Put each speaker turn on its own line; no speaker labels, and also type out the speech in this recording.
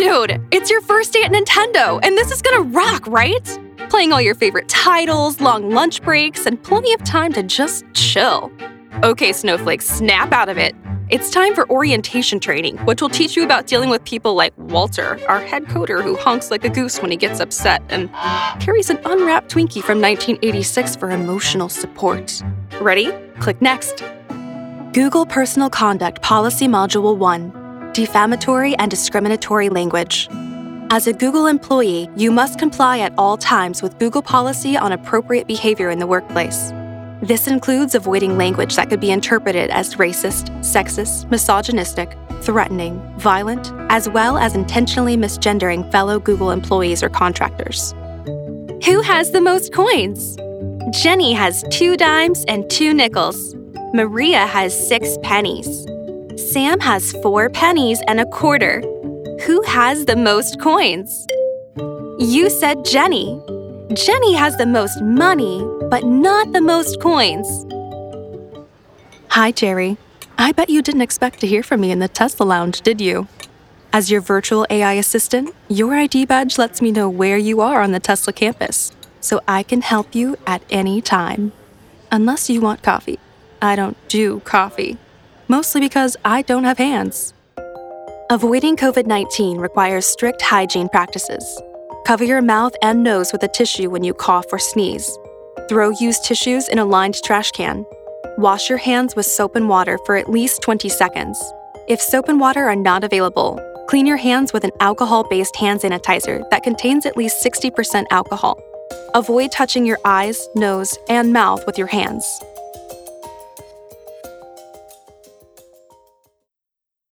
Dude, it's your first day at Nintendo, and this is gonna rock, right? Playing all your favorite titles, long lunch breaks, and plenty of time to just chill. Okay, Snowflakes, snap out of it. It's time for orientation training, which will teach you about dealing with people like Walter, our head coder who honks like a goose when he gets upset and carries an unwrapped Twinkie from 1986 for emotional support. Ready? Click Next. Google Personal Conduct Policy Module 1, Defamatory and Discriminatory Language. As a Google employee, you must comply at all times with Google policy on appropriate behavior in the workplace. This includes avoiding language that could be interpreted as racist, sexist, misogynistic, threatening, violent, as well as intentionally misgendering fellow Google employees or contractors. Who has the most coins? Jenny has 2 dimes and 2 nickels. Maria has 6 pennies. Sam has 4 pennies and a quarter. Who has the most coins? You said Jenny. Jenny has the most money, but not the most coins. Hi, Jerry. I bet you didn't expect to hear from me in the Tesla Lounge, did you? As your virtual AI assistant, your ID badge lets me know where you are on the Tesla campus, so I can help you at any time. Unless you want coffee. I don't do coffee. Mostly because I don't have hands. Avoiding COVID-19 requires strict hygiene practices. Cover your mouth and nose with a tissue when you cough or sneeze. Throw used tissues in a lined trash can. Wash your hands with soap and water for at least 20 seconds. If soap and water are not available, clean your hands with an alcohol-based hand sanitizer that contains at least 60% alcohol. Avoid touching your eyes, nose, and mouth with your hands.